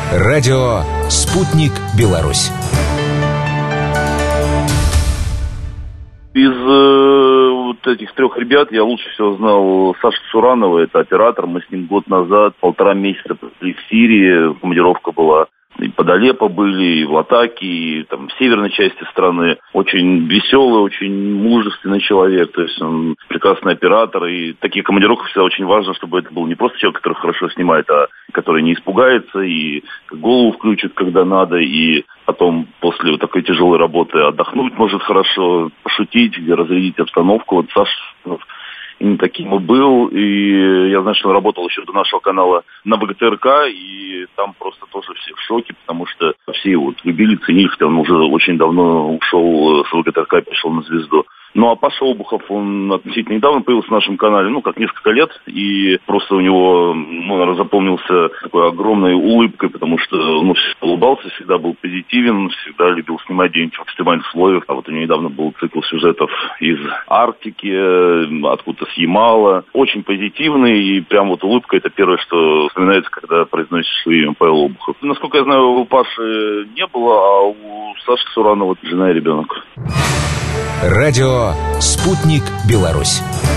Радио «Спутник Беларусь». Из вот этих трех ребят я лучше всего знал Сашу Суранова, это оператор. Мы с ним год назад, 1,5 месяца были в Сирии, командировка была. И под Алеппо были, и в Латаке, и там в северной части страны. Очень веселый, очень мужественный человек. То есть он прекрасный оператор. И такие командировки всегда очень важно, чтобы это был не просто человек, который хорошо снимает, а который не испугается и голову включит, когда надо. И потом после вот такой тяжелой работы отдохнуть может хорошо, пошутить, разрядить обстановку. Вот Саша именно таким и был, и я знаю, что он работал еще до нашего канала на ВГТРК, и там просто тоже все в шоке, потому что все его любили, ценили, хотя он уже очень давно ушел с ВГТРК, перешел на «Звезду». Ну, а Паша Обухов, он относительно недавно появился на нашем канале, как несколько лет, и просто у него, наверное, запомнился такой огромной улыбкой, потому что он всегда улыбался, всегда был позитивен, всегда любил снимать где-нибудь в экстремальных условиях. А вот у него недавно был цикл сюжетов из Арктики, откуда-то с Ямала. Очень позитивный, и прям вот улыбка — это первое, что вспоминается, когда произносишь свое имя Павел Обухов. Насколько я знаю, у Паши не было, а у Саши Суранова жена и ребенок. Радио «Спутник Беларусь».